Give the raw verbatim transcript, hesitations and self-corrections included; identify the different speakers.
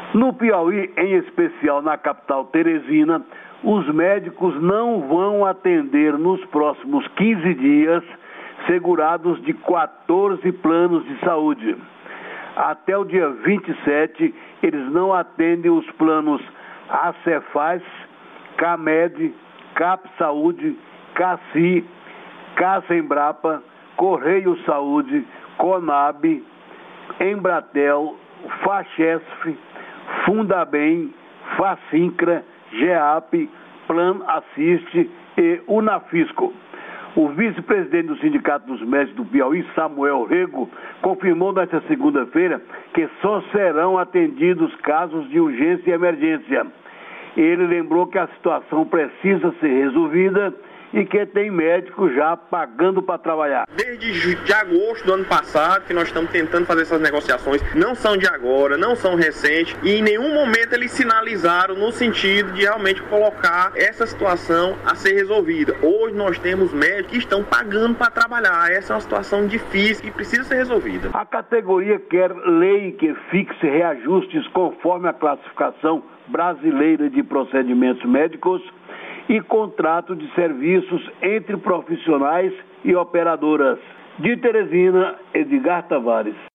Speaker 1: No Piauí, em especial na capital Teresina, os médicos não vão atender nos próximos quinze dias segurados de quatorze planos de saúde. Até o dia vinte e sete, eles não atendem os planos Acefaz, Camed, Cap Saúde, Caci, Casa Embrapa, Correio Saúde, Conab, Embratel, Fachesf, Fundabem, Facincra, GEAP, Plan Assiste e Unafisco. O vice-presidente do Sindicato dos Médicos do Piauí, Samuel Rego, confirmou nesta segunda-feira que só serão atendidos casos de urgência e emergência. Ele lembrou que a situação precisa ser resolvida e que tem médicos já pagando para trabalhar.
Speaker 2: Desde de agosto do ano passado que nós estamos tentando fazer essas negociações, não são de agora, não são recentes, e em nenhum momento eles sinalizaram no sentido de realmente colocar essa situação a ser resolvida. Hoje nós temos médicos que estão pagando para trabalhar. Essa é uma situação difícil que precisa ser resolvida.
Speaker 1: A categoria quer lei que fixe reajustes conforme a classificação brasileira de procedimentos médicos e contrato de serviços entre profissionais e operadoras. De Teresina, Edgar Tavares.